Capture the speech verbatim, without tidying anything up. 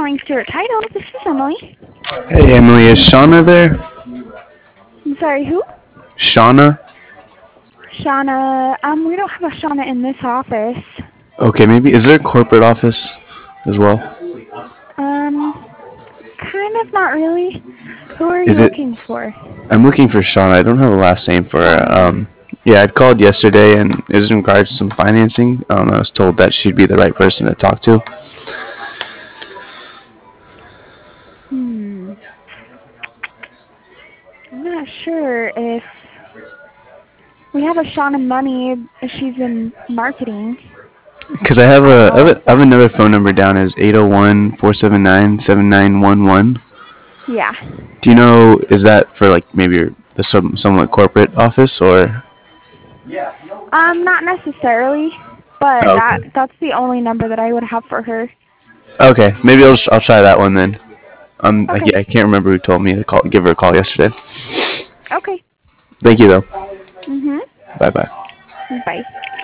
calling Stuart Title. This is Emily. Hey Emily, is Shauna there? I'm sorry, who? Shauna? Shauna. Um, we don't have a Shauna in this office. Okay, maybe, is there a corporate office as well? Um, kind of not really. Who are Is you it, looking for? I'm looking for Shauna, I don't have a last name for her. Shauna. Um, yeah, I'd called yesterday and it was in regards to some financing. Um, I was told that she'd be the right person to talk to. Hmm. I'm not sure if we have a Shauna Money. She's in marketing. Because I have I don't a, I have know. a, I have another phone number down as eight oh one, four seven nine, seven nine one one. Yeah. Do you know, is that for like maybe your, the some, somewhat corporate office or? Um, not necessarily, but Oh, that okay. that's the only number that I would have for her. Okay, maybe I'll, I'll try that one then. Um, I, Okay. I can't remember who told me to call, give her a call yesterday. Okay. Thank you though. Mhm. Bye bye. Bye.